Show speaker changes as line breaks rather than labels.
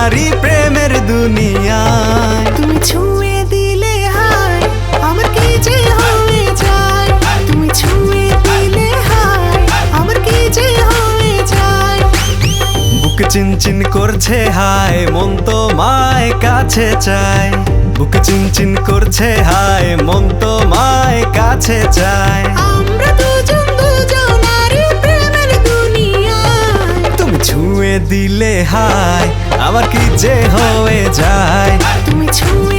নারী প্রেমের দুনিয়ায়।
তুমি ছুঁয়ে দিলে হায় আমার কি যে হয়ে যায়, তুমি ছুঁয়ে দিলে হায় আমার কি যে হয়ে যায়।
বুক চিনচিন করছে হায় মন তোমায় কাছে চায়, বুক চিনচিন করছে হায় মন তোমায় কাছে চায়।
আমরা দুজন দুজনারই প্রেমের দুনিয়ায়।
তুমি ছুঁয়ে দিলে হায় আমার কি যে হয়ে যায়,
তুমি ছুঁয়ে